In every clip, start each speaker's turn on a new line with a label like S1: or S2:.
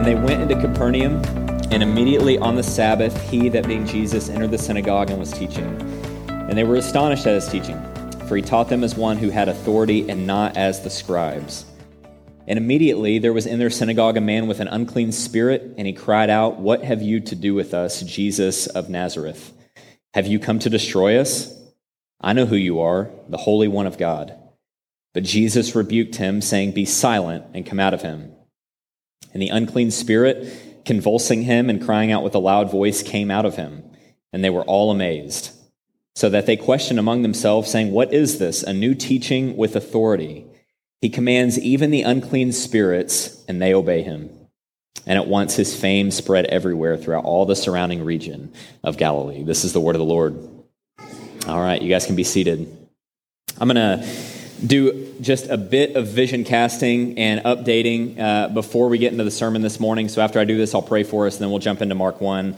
S1: And they went into Capernaum, and immediately on the Sabbath, he, that being Jesus, entered the synagogue and was teaching. And they were astonished at his teaching, for he taught them as one who had authority and not as the scribes. And immediately there was in their synagogue a man with an unclean spirit, and he cried out, "What have you to do with us, Jesus of Nazareth? Have you come to destroy us? I know who you are, the Holy One of God." But Jesus rebuked him, saying, "Be silent and come out of him." And the unclean spirit, convulsing him and crying out with a loud voice, came out of him. And they were all amazed, so that they questioned among themselves, saying, "What is this? A new teaching with authority. He commands even the unclean spirits, and they obey him." And at once his fame spread everywhere throughout all the surrounding region of Galilee. This is the word of the Lord. All right, you guys can be seated. I'm going to do just a bit of vision casting and updating before we get into the sermon this morning. So after I do this, I'll pray for us, and then we'll jump into Mark 1.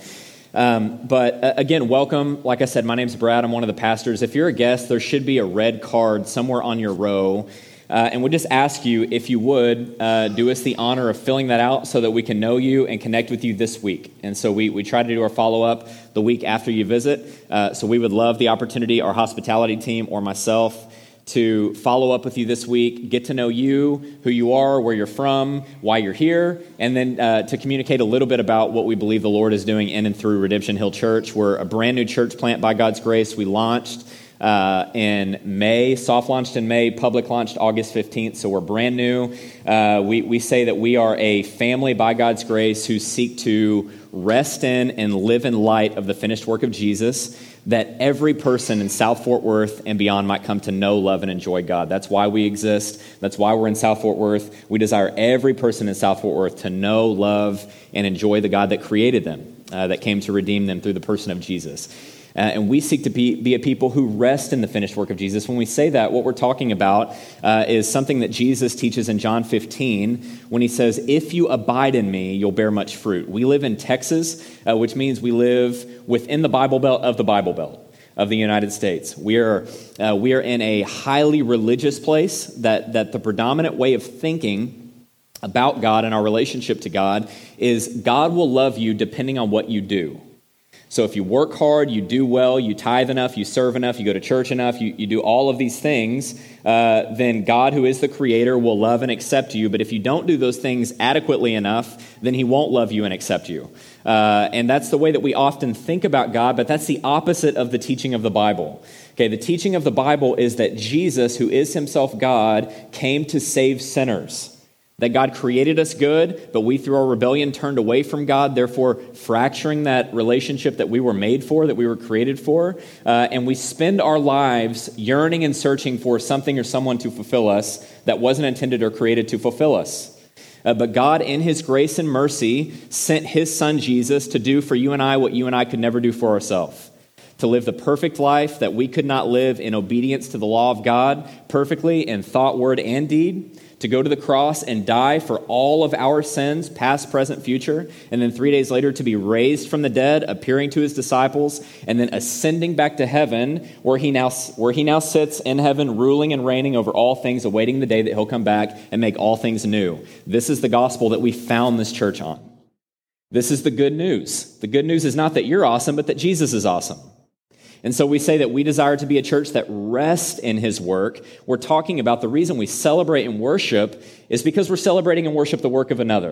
S1: Again, welcome. Like I said, my name's Brad. I'm one of the pastors. If you're a guest, there should be a red card somewhere on your row. And we'll just ask you, if you would, do us the honor of filling that out so that we can know you and connect with you this week. And so we try to do our follow-up the week after you visit. So we would love the opportunity, our hospitality team or myself, to follow up with you this week, get to know you, who you are, where you're from, why you're here, and then to communicate a little bit about what we believe the Lord is doing in and through Redemption Hill Church. We're a brand new church plant by God's grace. We launched in May, soft launched in May, public launched August 15th, so we're brand new. We say that we are a family by God's grace who seek to rest in and live in light of the finished work of Jesus, that every person in South Fort Worth and beyond might come to know, love, and enjoy God. That's why we exist. That's why we're in South Fort Worth. We desire every person in South Fort Worth to know, love, and enjoy the God that created them, that came to redeem them through the person of Jesus. And we seek to be a people who rest in the finished work of Jesus. When we say that, what we're talking about is something that Jesus teaches in John 15 when he says, "If you abide in me, you'll bear much fruit." We live in Texas, which means we live within the Bible Belt of the Bible Belt of the United States. We are in a highly religious place that the predominant way of thinking about God and our relationship to God is God will love you depending on what you do. So if you work hard, you do well, you tithe enough, you serve enough, you go to church enough, you do all of these things, then God, who is the creator, will love and accept you. But if you don't do those things adequately enough, then he won't love you and accept you. And that's the way that we often think about God, but that's the opposite of the teaching of the Bible. Okay, the teaching of the Bible is that Jesus, who is himself God, came to save sinners. That God created us good, but we through our rebellion turned away from God, therefore fracturing that relationship that we were made for, that we were created for. And we spend our lives yearning and searching for something or someone to fulfill us that wasn't intended or created to fulfill us. But God, in his grace and mercy, sent his son Jesus to do for you and I what you and I could never do for ourselves. To live the perfect life that we could not live in obedience to the law of God perfectly in thought, word, and deed. To go to the cross and die for all of our sins, past, present, future, and then 3 days later to be raised from the dead, appearing to his disciples, and then ascending back to heaven, where he now sits in heaven, ruling and reigning over all things, awaiting the day that he'll come back and make all things new. This is the gospel that we found this church on. This is the good news. The good news is not that you're awesome, but that Jesus is awesome. And so we say that we desire to be a church that rests in his work. We're talking about the reason we celebrate and worship is because we're celebrating and worship the work of another.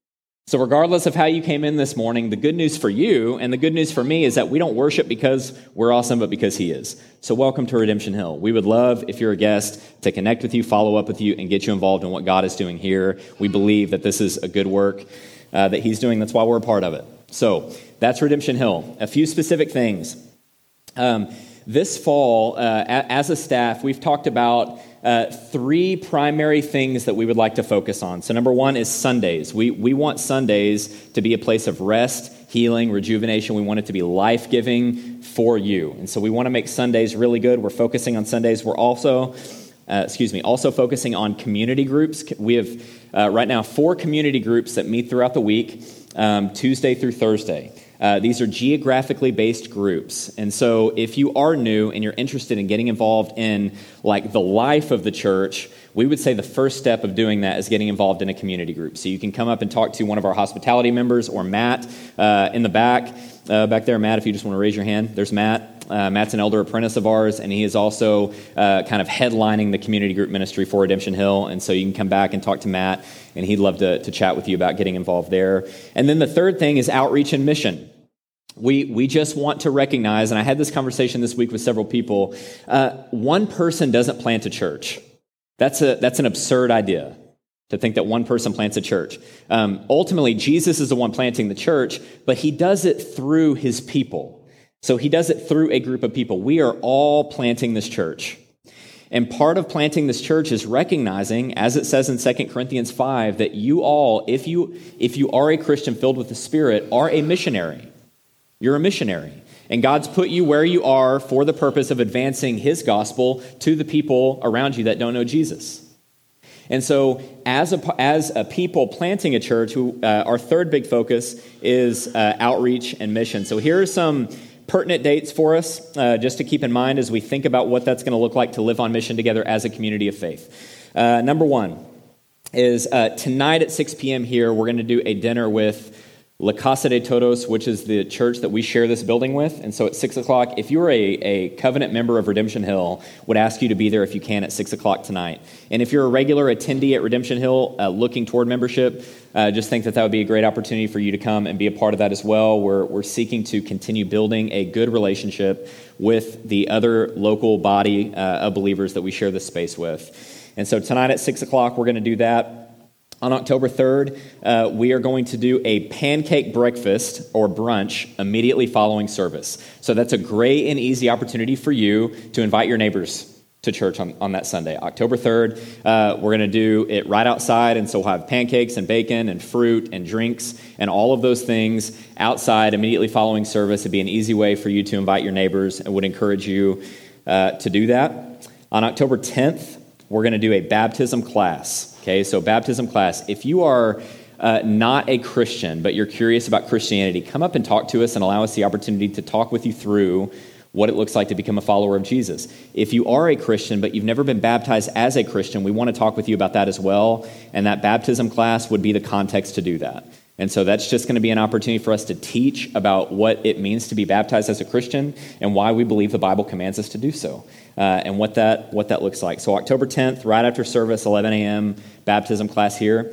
S1: So regardless of how you came in this morning, the good news for you and the good news for me is that we don't worship because we're awesome, but because he is. So welcome to Redemption Hill. We would love, if you're a guest, to connect with you, follow up with you, and get you involved in what God is doing here. We believe that this is a good work that he's doing. That's why we're a part of it. So that's Redemption Hill. A few specific things. This fall, as a staff, we've talked about three primary things that we would like to focus on. So number one is Sundays. We want Sundays to be a place of rest, healing, rejuvenation. We want it to be life-giving for you. And so we want to make Sundays really good. We're focusing on Sundays. We're also focusing on community groups. We have right now 4 community groups that meet throughout the week, Tuesday through Thursday. These are geographically based groups. And so if you are new and you're interested in getting involved in like the life of the church, we would say the first step of doing that is getting involved in a community group. So you can come up and talk to one of our hospitality members or Matt in the back. Back there, Matt, if you just want to raise your hand. There's Matt. Matt's an elder apprentice of ours, and he is also kind of headlining the community group ministry for Redemption Hill. And so you can come back and talk to Matt, and he'd love to chat with you about getting involved there. And then the third thing is outreach and mission. We just want to recognize, and I had this conversation this week with several people, one person doesn't plant a church. That's an absurd idea, to think that one person plants a church. Ultimately, Jesus is the one planting the church, but he does it through his people. So he does it through a group of people. We are all planting this church. And part of planting this church is recognizing, as it says in 2 Corinthians 5, that you all, if you are a Christian filled with the Spirit, are a missionary. You're a missionary. And God's put you where you are for the purpose of advancing his gospel to the people around you that don't know Jesus. And so as a people planting a church, our third big focus is outreach and mission. So here are some pertinent dates for us, just to keep in mind as we think about what that's going to look like to live on mission together as a community of faith. Number one is tonight at 6 p.m. here, we're going to do a dinner with La Casa de Todos, which is the church that we share this building with. And so at 6 o'clock, if you're a covenant member of Redemption Hill, would ask you to be there if you can at 6 o'clock tonight. And if you're a regular attendee at Redemption Hill looking toward membership, just think that would be a great opportunity for you to come and be a part of that as well. We're seeking to continue building a good relationship with the other local body of believers that we share this space with. And so tonight at 6 o'clock, we're going to do that. On October 3rd, we are going to do a pancake breakfast or brunch immediately following service. So that's a great and easy opportunity for you to invite your neighbors to church on that Sunday. October 3rd, we're going to do it right outside, and so we'll have pancakes and bacon and fruit and drinks and all of those things outside immediately following service. It'd be an easy way for you to invite your neighbors, and would encourage you to do that. On October 10th, we're going to do a baptism class. Okay, so baptism class. If you are not a Christian, but you're curious about Christianity, come up and talk to us and allow us the opportunity to talk with you through what it looks like to become a follower of Jesus. If you are a Christian, but you've never been baptized as a Christian, we want to talk with you about that as well, and that baptism class would be the context to do that. And so that's just going to be an opportunity for us to teach about what it means to be baptized as a Christian and why we believe the Bible commands us to do so, and what that looks like. So October 10th, right after service, 11 a.m., baptism class here.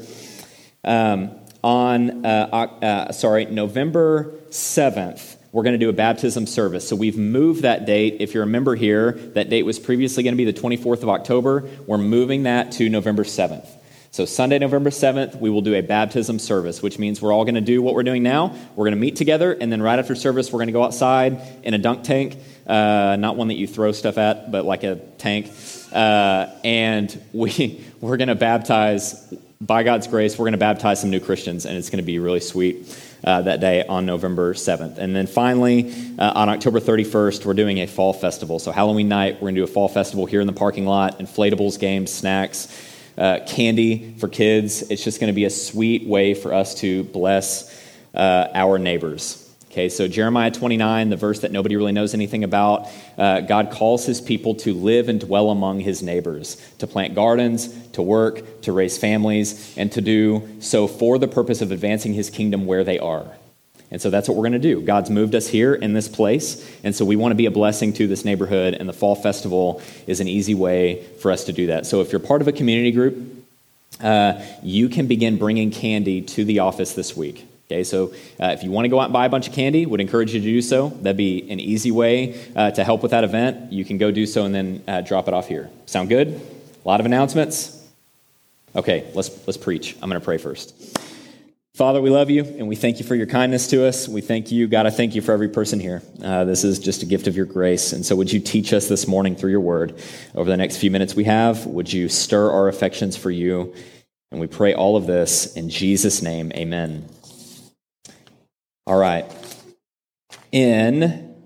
S1: November 7th, we're going to do a baptism service. So we've moved that date. If you're a member here, that date was previously going to be the 24th of October. We're moving that to November 7th. So Sunday, November 7th, we will do a baptism service, which means we're all going to do what we're doing now. We're going to meet together, and then right after service, we're going to go outside in a dunk tank, not one that you throw stuff at, but like a tank. And we're going to baptize, by God's grace, we're going to baptize some new Christians, and it's going to be really sweet that day on November 7th. And then finally, on October 31st, we're doing a fall festival. So Halloween night, we're going to do a fall festival here in the parking lot, inflatables, games, snacks, candy for kids. It's just going to be a sweet way for us to bless our neighbors. Okay, so Jeremiah 29, the verse that nobody really knows anything about, God calls his people to live and dwell among his neighbors, to plant gardens, to work, to raise families, and to do so for the purpose of advancing his kingdom where they are. And so that's what we're going to do. God's moved us here in this place, and so we want to be a blessing to this neighborhood, and the Fall Festival is an easy way for us to do that. So if you're part of a community group, you can begin bringing candy to the office this week. Okay, so if you want to go out and buy a bunch of candy, would encourage you to do so. That'd be an easy way to help with that event. You can go do so and then drop it off here. Sound good? A lot of announcements? Okay, let's preach. I'm going to pray first. Father, we love you, and we thank you for your kindness to us. We thank you, God, I thank you for every person here. This is just a gift of your grace, and so would you teach us this morning through your word? Over the next few minutes we have, would you stir our affections for you? And we pray all of this in Jesus' name, amen. All right. In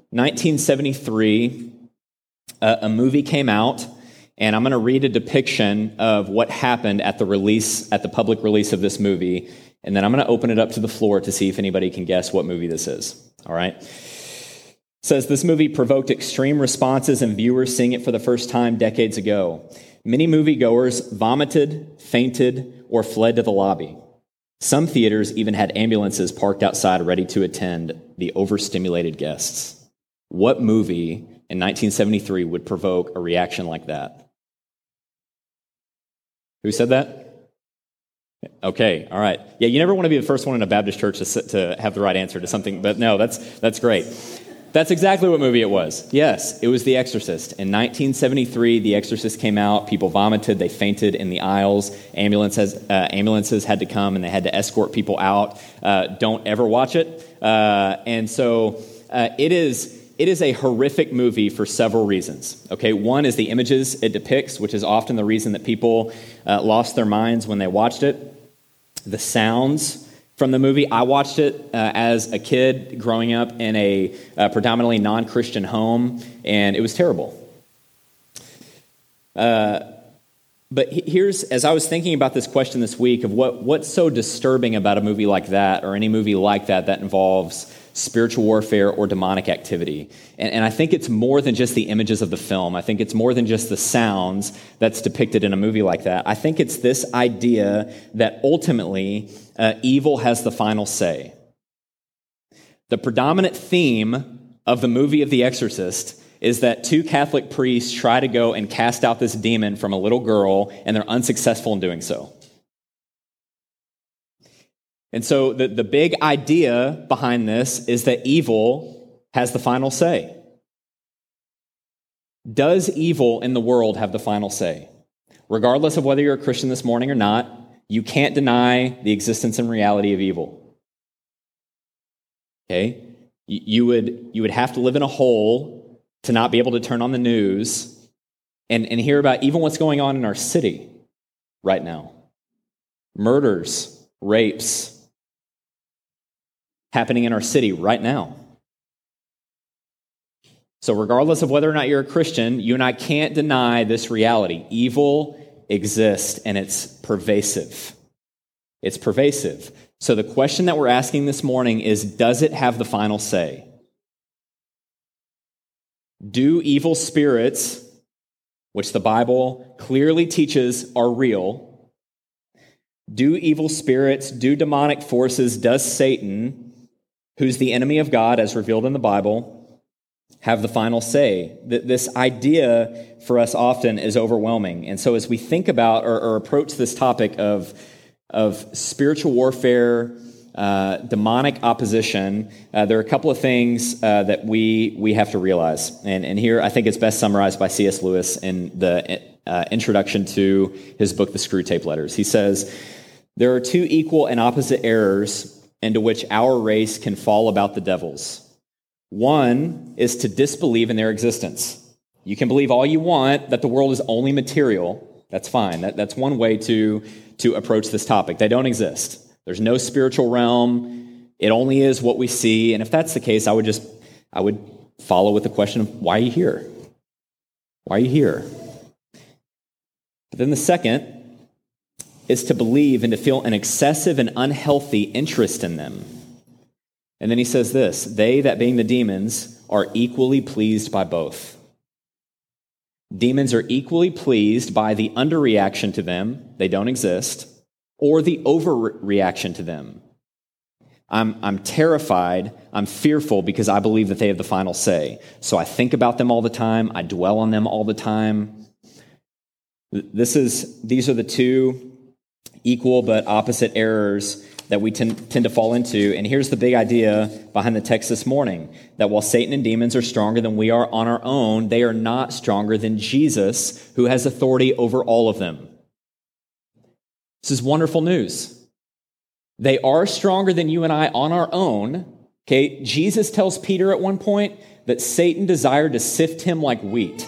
S1: 1973, a movie came out, and I'm going to read a depiction of what happened at the public release of this movie and then I'm going to open it up to the floor to see if anybody can guess what movie this is. All right? It says this movie provoked extreme responses in viewers seeing it for the first time decades ago. Many moviegoers vomited, fainted, or fled to the lobby. Some theaters even had ambulances parked outside ready to attend the overstimulated guests. What movie in 1973 would provoke a reaction like that? Who said that? Okay, all right. Yeah, you never want to be the first one in a Baptist church to have the right answer to something, but no, that's great. That's exactly what movie it was. Yes, it was The Exorcist. In 1973, The Exorcist came out. People vomited. They fainted in the aisles. Ambulances had to come, and they had to escort people out. Don't ever watch it. It is a horrific movie for several reasons. Okay, one is the images it depicts, which is often the reason that people lost their minds when they watched it. The sounds from the movie. I watched it as a kid growing up in a predominantly non-Christian home, and it was terrible. But here's, as I was thinking about this question this week of what's so disturbing about a movie like that, or any movie like that involves spiritual warfare or demonic activity. And I think it's more than just the images of the film. I think it's more than just the sounds that's depicted in a movie like that. I think it's this idea that ultimately evil has the final say. The predominant theme of the movie of The Exorcist is that two Catholic priests try to go and cast out this demon from a little girl, and they're unsuccessful in doing so. And so the big idea behind this is that evil has the final say. Does evil in the world have the final say? Regardless of whether you're a Christian this morning or not, you can't deny the existence and reality of evil. Okay? You would have to live in a hole to not be able to turn on the news and hear about even what's going on in our city right now. Murders, rapes, happening in our city right now. So regardless of whether or not you're a Christian, you and I can't deny this reality. Evil exists, and it's pervasive. It's pervasive. So the question that we're asking this morning is, does it have the final say? Do evil spirits, which the Bible clearly teaches are real, do evil spirits, do demonic forces, does Satan, who's the enemy of God as revealed in the Bible, have the final say? This idea for us often is overwhelming. And so as we think about or approach this topic of spiritual warfare, demonic opposition, there are a couple of things that we have to realize. And here I think it's best summarized by C.S. Lewis in the introduction to his book, The Screwtape Letters. He says, there are two equal and opposite errors into which our race can fall about the devils. One is to disbelieve in their existence. You can believe all you want that the world is only material. That's fine. That's one way to approach this topic. They don't exist. There's no spiritual realm. It only is what we see. And if that's the case, I would follow with the question of, why are you here? Why are you here? But then the second is to believe and to feel an excessive and unhealthy interest in them. And then he says this, they, that being the demons, are equally pleased by both. Demons are equally pleased by the underreaction to them, they don't exist, or the overreaction to them. I'm terrified, I'm fearful because I believe that they have the final say. So I think about them all the time, I dwell on them all the time. These are the two equal but opposite errors that we tend to fall into. And here's the big idea behind the text this morning, that while Satan and demons are stronger than we are on our own, they are not stronger than Jesus, who has authority over all of them. This is wonderful news. They are stronger than you and I on our own. Okay, Jesus tells Peter at one point that Satan desired to sift him like wheat.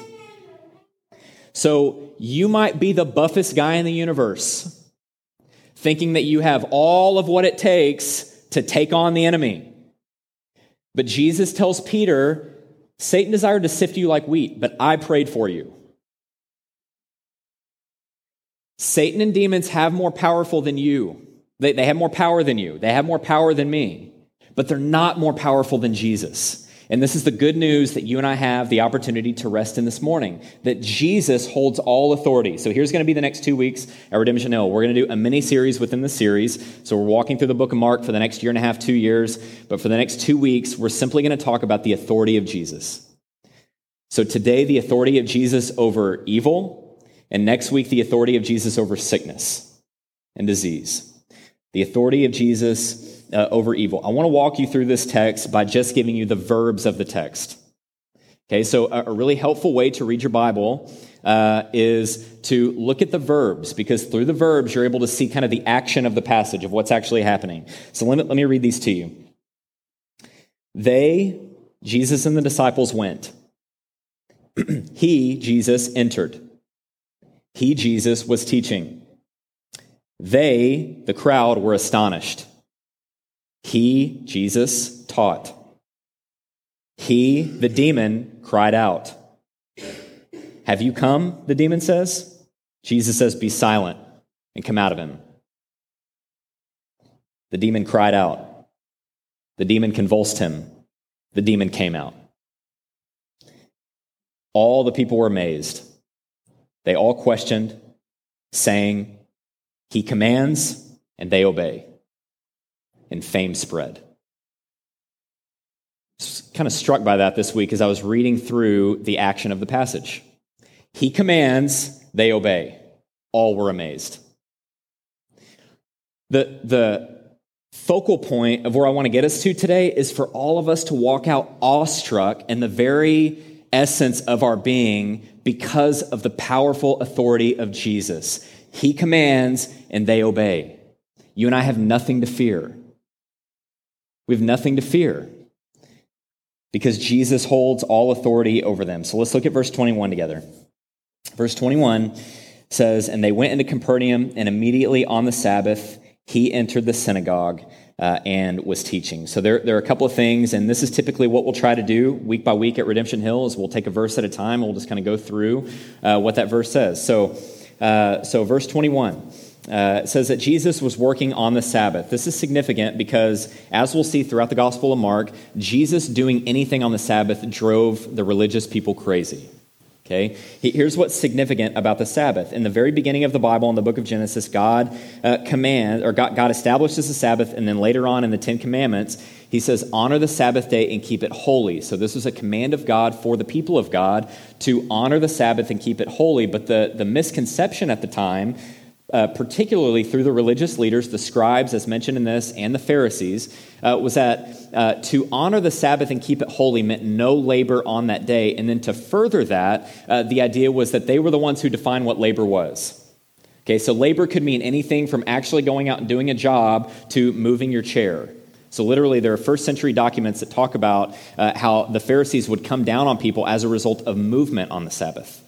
S1: So you might be the buffest guy in the universe, thinking that you have all of what it takes to take on the enemy. But Jesus tells Peter, Satan desired to sift you like wheat, but I prayed for you. Satan and demons have more powerful than you. They have more power than you. They have more power than me. But they're not more powerful than Jesus. And this is the good news that you and I have the opportunity to rest in this morning, that Jesus holds all authority. So here's going to be the next 2 weeks at Redemption Hill. We're going to do a mini-series within the series. So we're walking through the book of Mark for the next year and a half, 2 years. But for the next 2 weeks, we're simply going to talk about the authority of Jesus. So today, the authority of Jesus over evil, and next week, the authority of Jesus over sickness and disease. The authority of Jesus over evil. I want to walk you through this text by just giving you the verbs of the text. Okay, so a really helpful way to read your Bible is to look at the verbs, because through the verbs, you're able to see kind of the action of the passage, of what's actually happening. So let me read these to you. They, Jesus and the disciples, went. He, Jesus, entered. He, Jesus, was teaching. They, the crowd, were astonished. He, Jesus, taught. He, the demon, cried out. Have you come, the demon says? Jesus says, be silent and come out of him. The demon cried out. The demon convulsed him. The demon came out. All the people were amazed. They all questioned, saying, he commands and they obey. And fame spread. I was kind of struck by that this week as I was reading through the action of the passage. He commands, they obey. All were amazed. The focal point of where I want to get us to today is for all of us to walk out awestruck in the very essence of our being because of the powerful authority of Jesus. He commands and they obey. You and I have nothing to fear. We have nothing to fear because Jesus holds all authority over them. So let's look at verse 21 together. Verse 21 says, and they went into Capernaum, and immediately on the Sabbath, he entered the synagogue and was teaching. So there are a couple of things, and this is typically what we'll try to do week by week at Redemption Hill, is we'll take a verse at a time, and we'll just kind of go through what that verse says. So verse 21. It says that Jesus was working on the Sabbath. This is significant because, as we'll see throughout the Gospel of Mark, Jesus doing anything on the Sabbath drove the religious people crazy. Okay? Here's what's significant about the Sabbath. In the very beginning of the Bible, in the book of Genesis, God establishes the Sabbath, and then later on in the Ten Commandments, he says, honor the Sabbath day and keep it holy. So this was a command of God for the people of God to honor the Sabbath and keep it holy. But the misconception at the time, particularly through the religious leaders, the scribes, as mentioned in this, and the Pharisees, was that to honor the Sabbath and keep it holy meant no labor on that day. And then to further that, the idea was that they were the ones who defined what labor was. Okay, so labor could mean anything from actually going out and doing a job to moving your chair. So literally, there are first century documents that talk about how the Pharisees would come down on people as a result of movement on the Sabbath.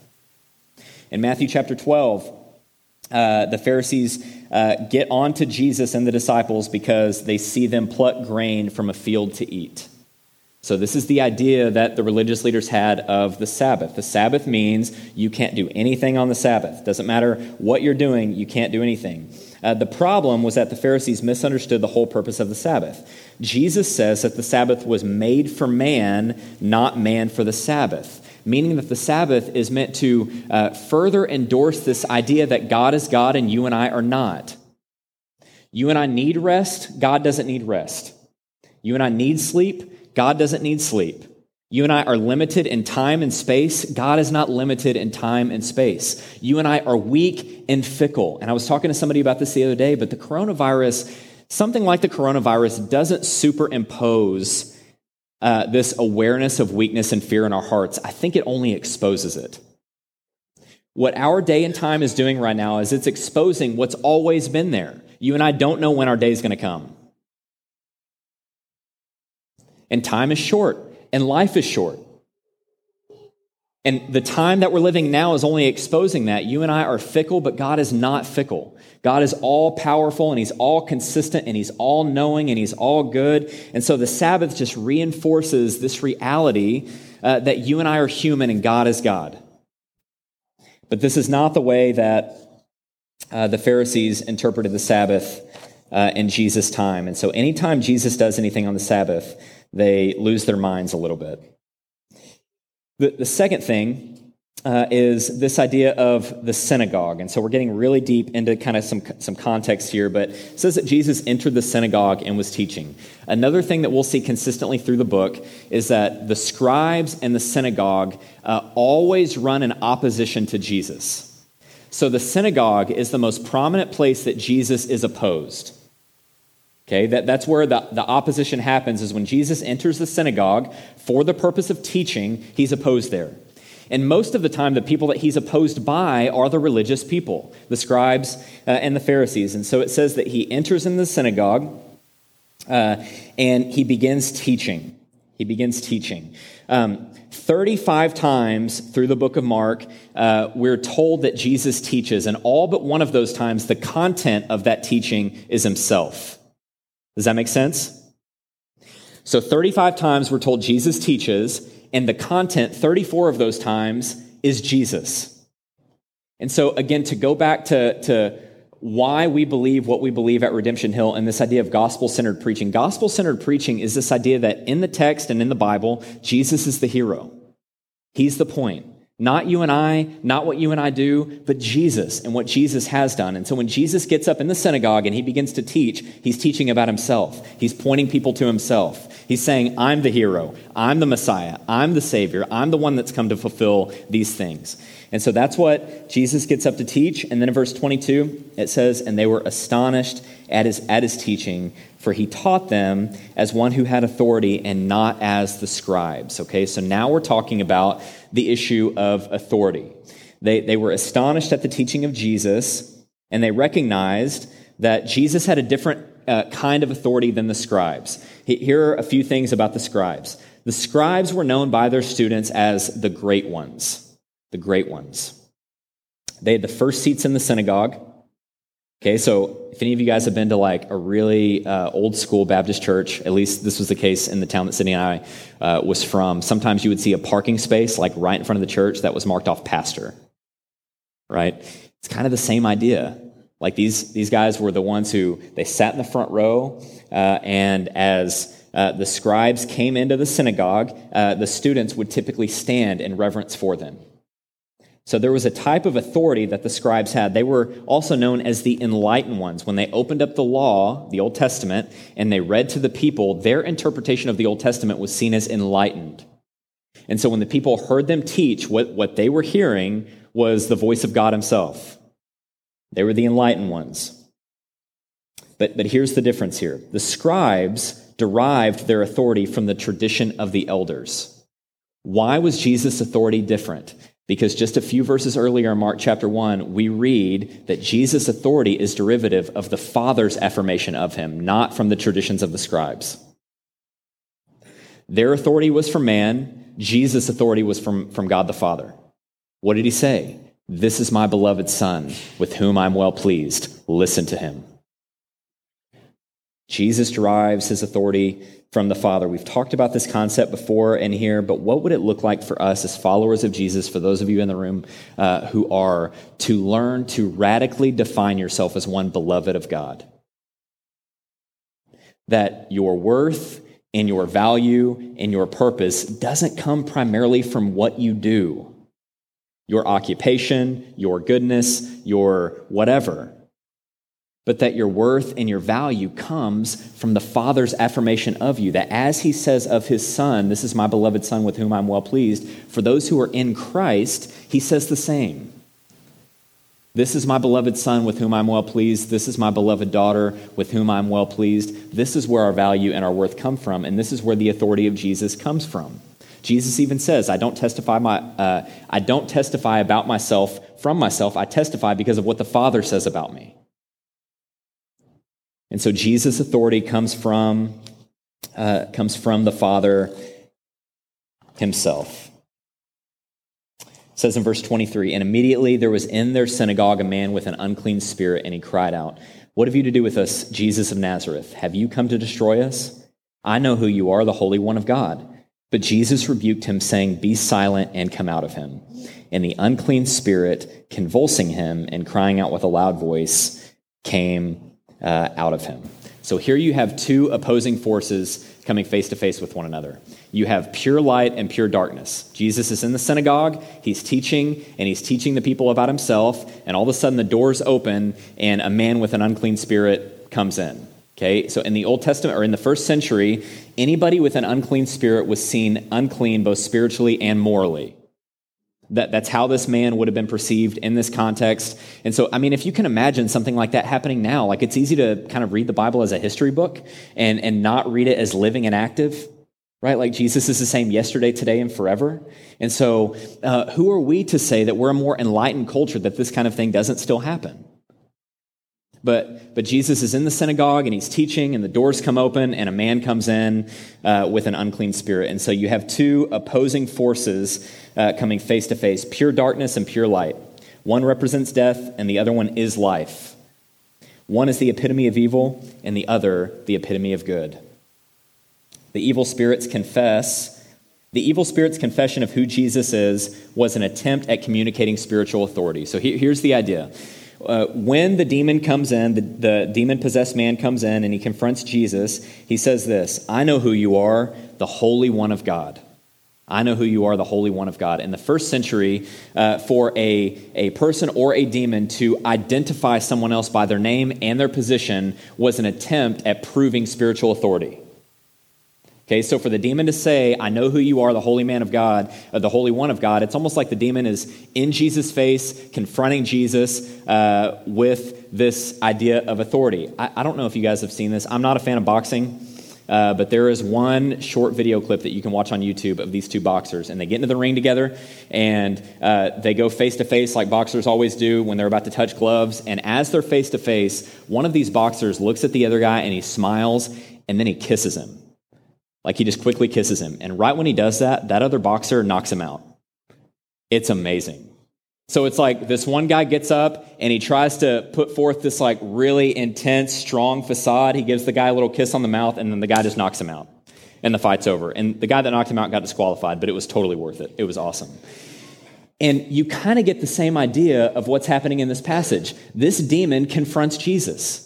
S1: In Matthew chapter 12, the Pharisees get on to Jesus and the disciples because they see them pluck grain from a field to eat. So this is the idea that the religious leaders had of the Sabbath. The Sabbath means you can't do anything on the Sabbath. Doesn't matter what you're doing, you can't do anything. The problem was that the Pharisees misunderstood the whole purpose of the Sabbath. Jesus says that the Sabbath was made for man, not man for the Sabbath. Meaning that the Sabbath is meant to further endorse this idea that God is God and you and I are not. You and I need rest. God doesn't need rest. You and I need sleep. God doesn't need sleep. You and I are limited in time and space. God is not limited in time and space. You and I are weak and fickle. And I was talking to somebody about this the other day, but the coronavirus, something like the coronavirus, doesn't superimpose this awareness of weakness and fear in our hearts. I think it only exposes it. What our day and time is doing right now is it's exposing what's always been there. You and I don't know when our day is going to come. And time is short, and life is short. And the time that we're living now is only exposing that. You and I are fickle, but God is not fickle. God is all powerful, and he's all consistent, and he's all knowing, and he's all good. And so the Sabbath just reinforces this reality that you and I are human and God is God. But this is not the way that the Pharisees interpreted the Sabbath in Jesus' time. And so anytime Jesus does anything on the Sabbath, they lose their minds a little bit. The second thing is this idea of the synagogue. And so we're getting really deep into kind of some context here, but it says that Jesus entered the synagogue and was teaching. Another thing that we'll see consistently through the book is that the scribes and the synagogue always run in opposition to Jesus. So the synagogue is the most prominent place that Jesus is opposed. Okay, that's where the opposition happens, is when Jesus enters the synagogue for the purpose of teaching, he's opposed there. And most of the time, the people that he's opposed by are the religious people, the scribes and the Pharisees. And so it says that he enters in the synagogue and he begins teaching. He begins teaching. 35 times through the book of Mark, we're told that Jesus teaches, and all but one of those times, the content of that teaching is himself. Does that make sense? So 35 times we're told Jesus teaches, and the content, 34 of those times, is Jesus. And so again, to go back to why we believe what we believe at Redemption Hill and this idea of gospel-centered preaching. Gospel-centered preaching is this idea that in the text and in the Bible, Jesus is the hero. He's the point. Not you and I, not what you and I do, but Jesus and what Jesus has done. And so when Jesus gets up in the synagogue and he begins to teach, he's teaching about himself. He's pointing people to himself. He's saying, I'm the hero. I'm the Messiah. I'm the Savior. I'm the one that's come to fulfill these things. And so that's what Jesus gets up to teach. And then in verse 22, it says, and they were astonished at his teaching, for he taught them as one who had authority and not as the scribes. Okay, so now we're talking about the issue of authority. They were astonished at the teaching of Jesus, and they recognized that Jesus had a different kind of authority than the scribes. Here are a few things about the scribes. The scribes were known by their students as the great ones. The great ones. They had the first seats in the synagogue. Okay, so if any of you guys have been to like a really old school Baptist church, at least this was the case in the town that Sydney and I was from, sometimes you would see a parking space like right in front of the church that was marked off pastor, right? It's kind of the same idea. Like these guys were the ones who, they sat in the front row, and as the scribes came into the synagogue, the students would typically stand in reverence for them. So there was a type of authority that the scribes had. They were also known as the enlightened ones. When they opened up the law, the Old Testament, and they read to the people, their interpretation of the Old Testament was seen as enlightened. And so when the people heard them teach, what they were hearing was the voice of God himself. They were the enlightened ones. But here's the difference here. The scribes derived their authority from the tradition of the elders. Why was Jesus' authority different? Because just a few verses earlier in Mark chapter 1, we read that Jesus' authority is derivative of the Father's affirmation of him, not from the traditions of the scribes. Their authority was from man. Jesus' authority was from God the Father. What did he say? This is my beloved Son, with whom I'm well pleased. Listen to him. Jesus derives his authority from the Father. We've talked about this concept before in here, but what would it look like for us as followers of Jesus, for those of you in the room who are, to learn to radically define yourself as one beloved of God? That your worth and your value and your purpose doesn't come primarily from what you do, your occupation, your goodness, your whatever, but that your worth and your value comes from the Father's affirmation of you, that as he says of his Son, this is my beloved Son with whom I'm well pleased, for those who are in Christ, he says the same. This is my beloved Son with whom I'm well pleased. This is my beloved daughter with whom I'm well pleased. This is where our value and our worth come from, and this is where the authority of Jesus comes from. Jesus even says, I don't testify about myself from myself. I testify because of what the Father says about me. And so Jesus' authority comes from the Father himself. It says in verse 23, and immediately there was in their synagogue a man with an unclean spirit, and he cried out, what have you to do with us, Jesus of Nazareth? Have you come to destroy us? I know who you are, the Holy One of God. But Jesus rebuked him, saying, be silent and come out of him. And the unclean spirit, convulsing him and crying out with a loud voice, came out of him. So here you have two opposing forces coming face to face with one another. You have pure light and pure darkness. Jesus is in the synagogue, he's teaching, and he's teaching the people about himself, and all of a sudden the doors open, and a man with an unclean spirit comes in. Okay, so in the Old Testament, or in the first century, anybody with an unclean spirit was seen unclean both spiritually and morally. That's how this man would have been perceived in this context. And so, I mean, if you can imagine something like that happening now, like it's easy to kind of read the Bible as a history book and not read it as living and active, right? Like Jesus is the same yesterday, today, and forever. And so who are we to say that we're a more enlightened culture that this kind of thing doesn't still happen? But Jesus is in the synagogue and he's teaching and the doors come open and a man comes in with an unclean spirit. And so you have two opposing forces coming face to face, pure darkness and pure light. One represents death and the other one is life. One is the epitome of evil and the other the epitome of good. The evil spirit's confession of who Jesus is was an attempt at communicating spiritual authority. So here's the idea. When the demon comes in, the demon-possessed man comes in and he confronts Jesus, he says this, "I know who you are, the Holy One of God." I know who you are, the Holy One of God. In the first century, for a person or a demon to identify someone else by their name and their position was an attempt at proving spiritual authority. Okay, so for the demon to say, "I know who you are, the Holy Man of God, the Holy One of God," it's almost like the demon is in Jesus' face, confronting Jesus with this idea of authority. I don't know if you guys have seen this. I'm not a fan of boxing, but there is one short video clip that you can watch on YouTube of these two boxers, and they get into the ring together, and they go face-to-face like boxers always do when they're about to touch gloves, and as they're face-to-face, one of these boxers looks at the other guy, and he smiles, and then he kisses him. Like he just quickly kisses him. And right when he does that, that other boxer knocks him out. It's amazing. So it's like this one guy gets up and he tries to put forth this like really intense, strong facade. He gives the guy a little kiss on the mouth and then the guy just knocks him out. And the fight's over. And the guy that knocked him out got disqualified, but it was totally worth it. It was awesome. And you kind of get the same idea of what's happening in this passage. This demon confronts Jesus.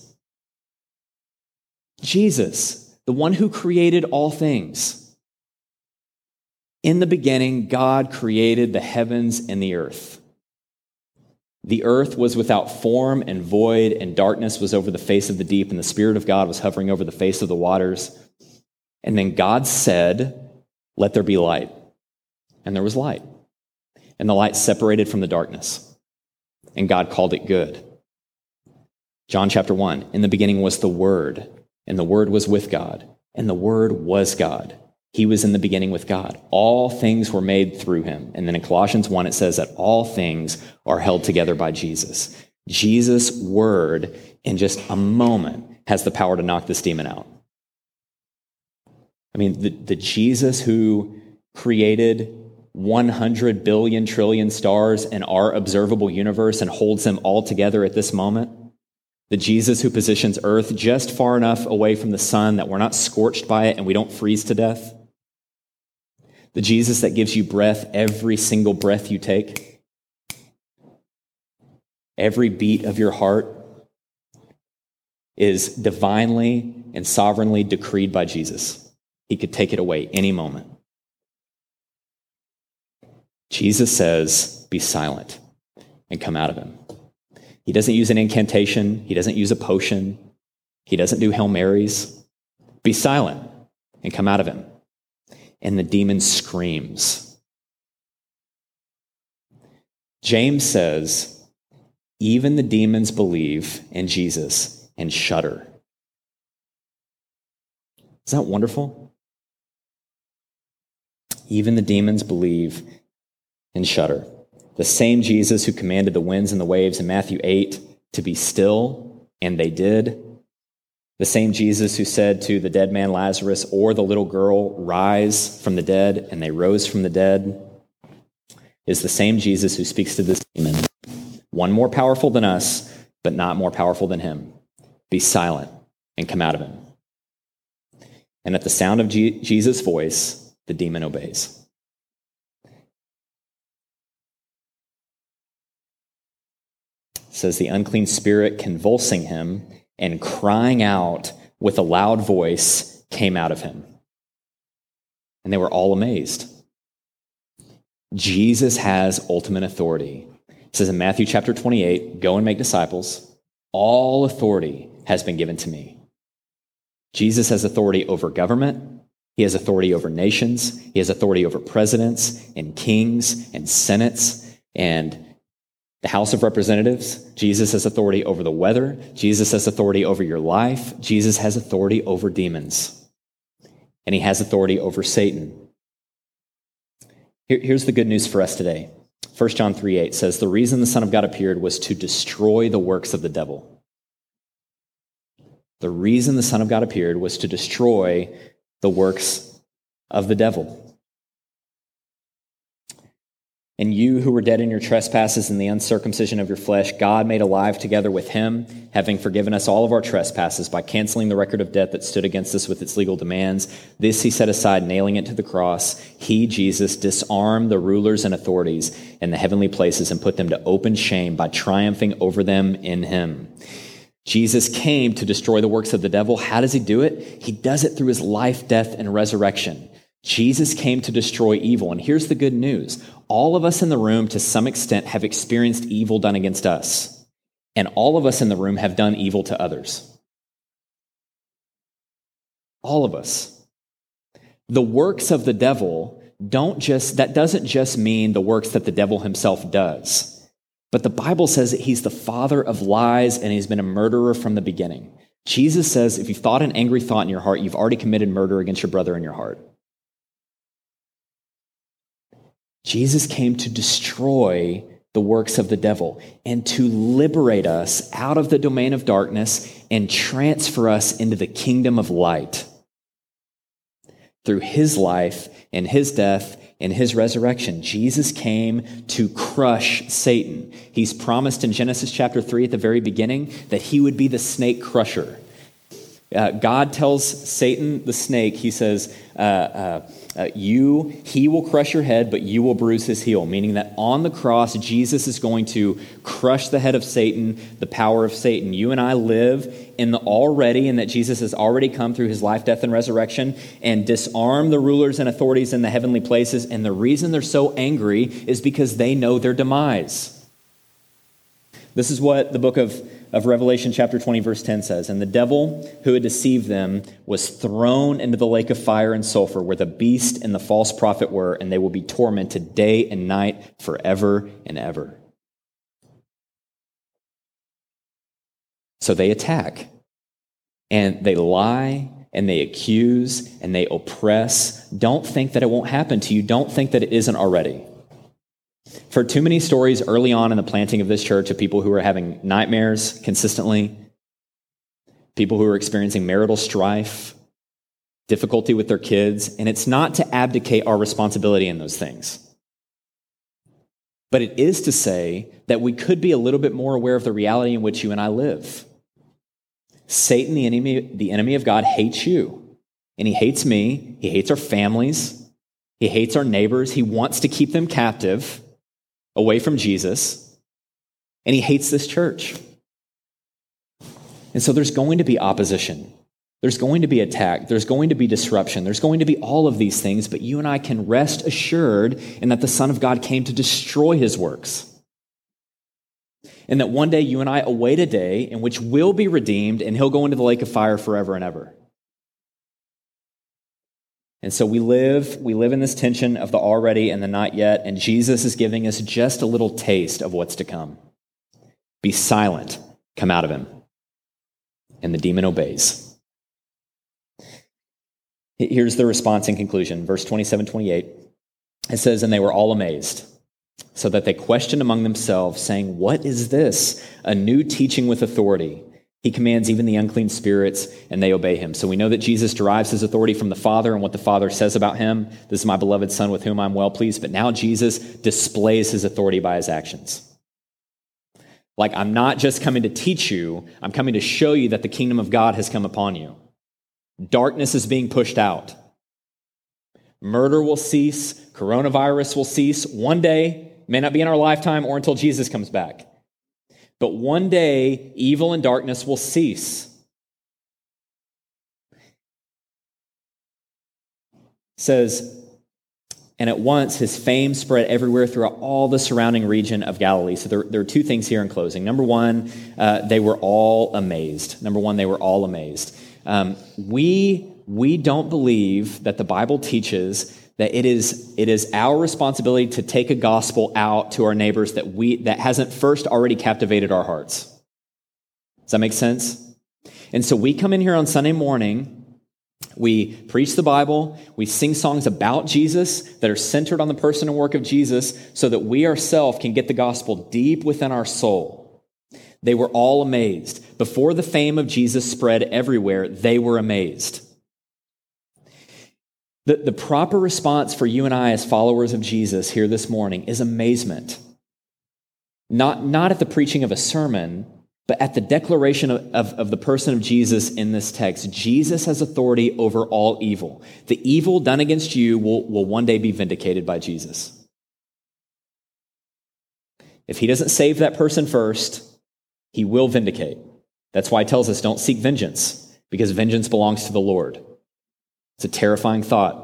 S1: Jesus, the one who created all things. In the beginning, God created the heavens and the earth. The earth was without form and void, and darkness was over the face of the deep, and the Spirit of God was hovering over the face of the waters. And then God said, "Let there be light." And there was light. And the light separated from the darkness. And God called it good. John chapter 1, in the beginning was the Word, and the Word was with God, and the Word was God. He was in the beginning with God. All things were made through him. And then in Colossians 1, it says that all things are held together by Jesus. Jesus' Word, in just a moment, has the power to knock this demon out. I mean, the Jesus who created 100 billion trillion stars in our observable universe and holds them all together at this moment, the Jesus who positions Earth just far enough away from the sun that we're not scorched by it and we don't freeze to death. The Jesus that gives you breath every single breath you take. Every beat of your heart is divinely and sovereignly decreed by Jesus. He could take it away any moment. Jesus says, "Be silent," and come out of him. He doesn't use an incantation. He doesn't use a potion. He doesn't do Hail Marys. Be silent and come out of him. And the demon screams. James says, even the demons believe in Jesus and shudder. Isn't that wonderful? Even the demons believe and shudder. The same Jesus who commanded the winds and the waves in Matthew 8 to be still, and they did. The same Jesus who said to the dead man Lazarus or the little girl, "Rise from the dead," and they rose from the dead, is the same Jesus who speaks to this demon. One more powerful than us, but not more powerful than him. Be silent and come out of him. And at the sound of Jesus' voice, the demon obeys. Says the unclean spirit convulsing him and crying out with a loud voice came out of him. And they were all amazed. Jesus has ultimate authority. It says in Matthew chapter 28, go and make disciples. All authority has been given to me. Jesus has authority over government. He has authority over nations. He has authority over presidents and kings and senates and the House of Representatives. Jesus has authority over the weather. Jesus has authority over your life. Jesus has authority over demons. And he has authority over Satan. Here's the good news for us today. 1 John 3:8 says, the reason the Son of God appeared was to destroy the works of the devil. The reason the Son of God appeared was to destroy the works of the devil. And you who were dead in your trespasses and the uncircumcision of your flesh, God made alive together with him, having forgiven us all of our trespasses by canceling the record of debt that stood against us with its legal demands. This he set aside, nailing it to the cross. He, Jesus, disarmed the rulers and authorities in the heavenly places and put them to open shame by triumphing over them in him. Jesus came to destroy the works of the devil. How does he do it? He does it through his life, death, and resurrection. Jesus came to destroy evil. And here's the good news. All of us in the room, to some extent, have experienced evil done against us. And all of us in the room have done evil to others. All of us. The works of the devil that doesn't just mean the works that the devil himself does. But the Bible says that he's the father of lies and he's been a murderer from the beginning. Jesus says if you've thought an angry thought in your heart, you've already committed murder against your brother in your heart. Jesus came to destroy the works of the devil and to liberate us out of the domain of darkness and transfer us into the kingdom of light. Through his life and his death and his resurrection, Jesus came to crush Satan. He's promised in Genesis chapter 3 at the very beginning that he would be the snake crusher. God tells Satan, the snake, he says, he will crush your head, but you will bruise his heel, meaning that on the cross, Jesus is going to crush the head of Satan, the power of Satan. You and I live in the already, and that Jesus has already come through his life, death, and resurrection and disarmed the rulers and authorities in the heavenly places. And the reason they're so angry is because they know their demise. This is what the book of Revelation chapter 20, verse 10 says, and the devil who had deceived them was thrown into the lake of fire and sulfur where the beast and the false prophet were, and they will be tormented day and night forever and ever. So they attack, and they lie, and they accuse, and they oppress. Don't think that it won't happen to you. Don't think that it isn't already. For too many stories early on in the planting of this church of people who are having nightmares consistently, people who are experiencing marital strife, difficulty with their kids, and it's not to abdicate our responsibility in those things. But it is to say that we could be a little bit more aware of the reality in which you and I live. Satan, the enemy of God, hates you, and he hates me. He hates our families. He hates our neighbors. He wants to keep them captive, away from Jesus, and he hates this church. And so there's going to be opposition. There's going to be attack. There's going to be disruption. There's going to be all of these things, but you and I can rest assured in that the Son of God came to destroy his works. And that one day you and I await a day in which we'll be redeemed and he'll go into the lake of fire forever and ever. And so we live in this tension of the already and the not yet, and Jesus is giving us just a little taste of what's to come. Be silent, come out of him. And the demon obeys. Here's the response in conclusion, verse 27-28. It says, and they were all amazed, so that they questioned among themselves, saying, what is this? A new teaching with authority. He commands even the unclean spirits, and they obey him. So we know that Jesus derives his authority from the Father and what the Father says about him. This is my beloved Son with whom I'm well pleased. But now Jesus displays his authority by his actions. Like, I'm not just coming to teach you, I'm coming to show you that the kingdom of God has come upon you. Darkness is being pushed out. Murder will cease. Coronavirus will cease. One day, may not be in our lifetime or until Jesus comes back. But one day, evil and darkness will cease. It says, and at once his fame spread everywhere throughout all the surrounding region of Galilee. So there are two things here in closing. Number one, they were all amazed. We don't believe that the Bible teaches that it is our responsibility to take a gospel out to our neighbors that hasn't first already captivated our hearts. Does that make sense? And so we come in here on Sunday morning, we preach the Bible, we sing songs about Jesus that are centered on the person and work of Jesus so that we ourselves can get the gospel deep within our soul. They were all amazed. Before the fame of Jesus spread everywhere, they were amazed. The proper response for you and I as followers of Jesus here this morning is amazement. Not at the preaching of a sermon, but at the declaration of the person of Jesus in this text. Jesus has authority over all evil. The evil done against you will one day be vindicated by Jesus. If he doesn't save that person first, he will vindicate. That's why he tells us don't seek vengeance, because vengeance belongs to the Lord. It's a terrifying thought.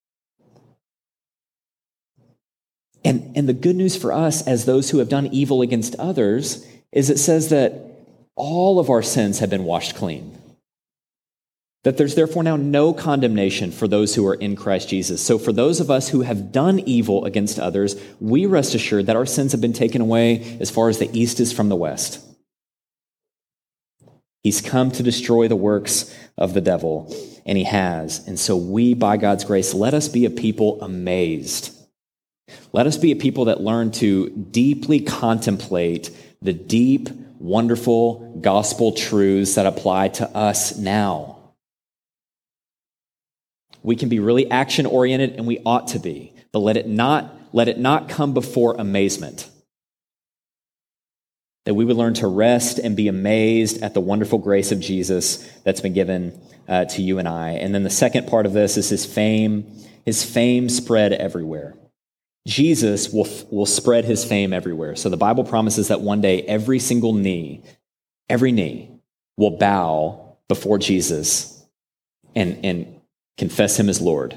S1: And the good news for us as those who have done evil against others is it says that all of our sins have been washed clean. That there's therefore now no condemnation for those who are in Christ Jesus. So for those of us who have done evil against others, we rest assured that our sins have been taken away as far as the east is from the west. He's come to destroy the works of the devil, and he has. And so we, by God's grace, let us be a people amazed. Let us be a people that learn to deeply contemplate the deep, wonderful gospel truths that apply to us now. We can be really action-oriented, and we ought to be, but let it not come before amazement. That we would learn to rest and be amazed at the wonderful grace of Jesus that's been given to you and I. And then the second part of this is his fame. His fame spread everywhere. Jesus will spread his fame everywhere. So the Bible promises that one day every knee will bow before Jesus and confess him as Lord.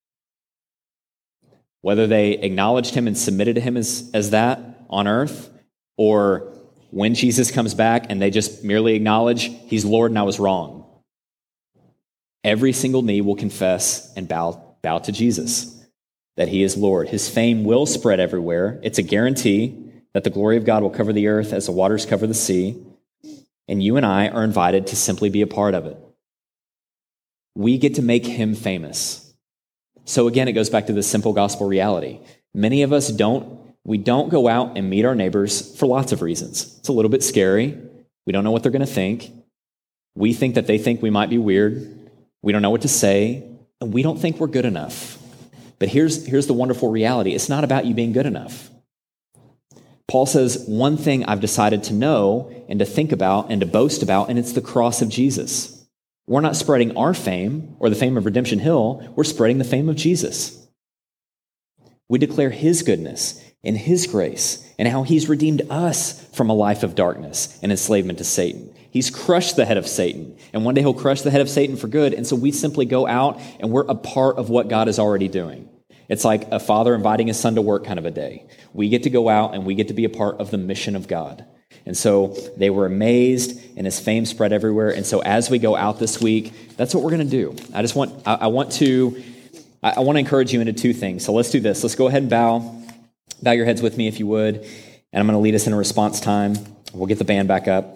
S1: Whether they acknowledged him and submitted to him as that on earth, or when Jesus comes back and they just merely acknowledge he's Lord and I was wrong. Every single knee will confess and bow to Jesus, that he is Lord. His fame will spread everywhere. It's a guarantee that the glory of God will cover the earth as the waters cover the sea, and you and I are invited to simply be a part of it. We get to make him famous. So again, it goes back to the simple gospel reality. Many of us don't go out and meet our neighbors for lots of reasons. It's a little bit scary. We don't know what they're going to think. We think that they think we might be weird. We don't know what to say, and we don't think we're good enough. But here's the wonderful reality. It's not about you being good enough. Paul says, one thing I've decided to know and to think about and to boast about, and it's the cross of Jesus. We're not spreading our fame or the fame of Redemption Hill. We're spreading the fame of Jesus. We declare his goodness and his grace and how he's redeemed us from a life of darkness and enslavement to Satan. He's crushed the head of Satan, and one day he'll crush the head of Satan for good, and so we simply go out and we're a part of what God is already doing. It's like a father inviting his son to work kind of a day. We get to go out and we get to be a part of the mission of God. And so they were amazed, and his fame spread everywhere. And so as we go out this week, that's what we're going to do. I want to encourage you into two things. So let's do this. Let's go ahead and bow your heads with me if you would. And I'm going to lead us in a response time. We'll get the band back up.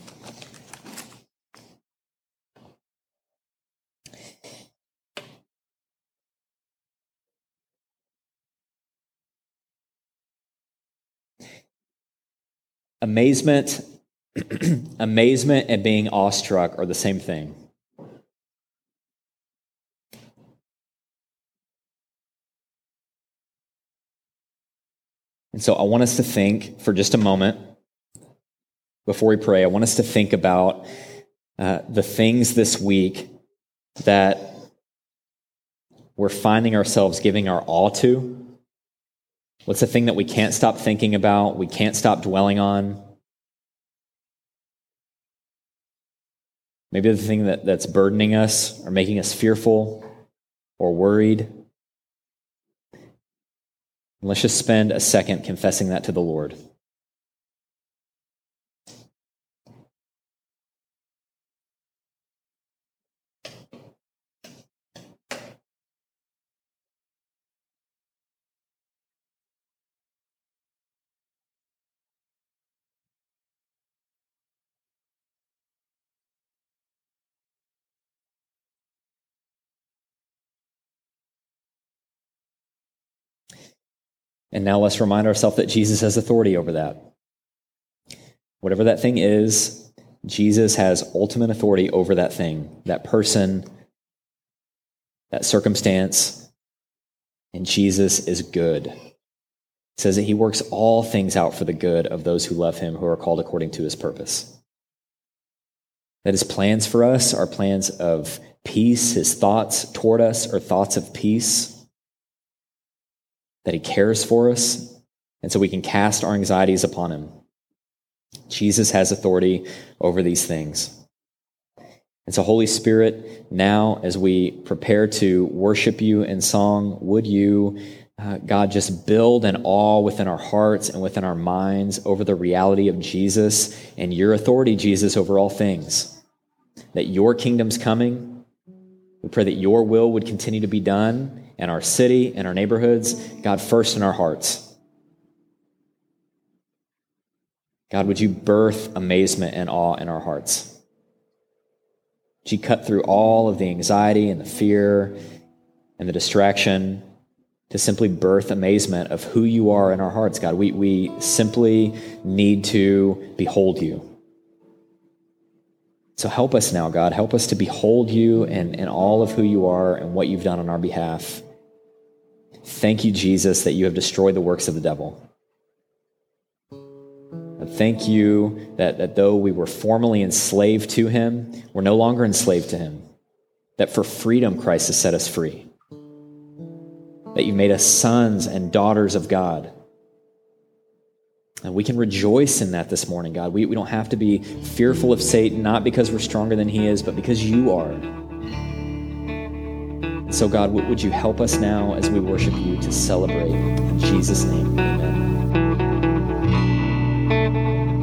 S1: Amazement and being awestruck are the same thing. And so I want us to think for just a moment, before we pray, I want us to think about the things this week that we're finding ourselves giving our all to. What's the thing that we can't stop thinking about, we can't stop dwelling on? maybe the thing that's burdening us or making us fearful or worried. And let's just spend a second confessing that to the Lord. And now let's remind ourselves that Jesus has authority over that. Whatever that thing is, Jesus has ultimate authority over that thing, that person, that circumstance, and Jesus is good. It says that he works all things out for the good of those who love him, who are called according to his purpose. That his plans for us are plans of peace, his thoughts toward us are thoughts of peace, that he cares for us, and so we can cast our anxieties upon him. Jesus has authority over these things. And so, Holy Spirit, now as we prepare to worship you in song, would you, God, just build an awe within our hearts and within our minds over the reality of Jesus and your authority, Jesus, over all things. That your kingdom's coming. We pray that your will would continue to be done in our city, in our neighborhoods, God, first in our hearts. God, would you birth amazement and awe in our hearts? Would you cut through all of the anxiety and the fear and the distraction to simply birth amazement of who you are in our hearts, God? We simply need to behold you. So help us now, God. Help us to behold you and all of who you are and what you've done on our behalf. Thank you, Jesus, that you have destroyed the works of the devil. Thank you that though we were formerly enslaved to him, we're no longer enslaved to him. That for freedom, Christ has set us free. That you made us sons and daughters of God. And we can rejoice in that this morning, God. We don't have to be fearful of Satan, not because we're stronger than he is, but because you are. So, God, would you help us now as we worship you to celebrate? In Jesus' name, amen.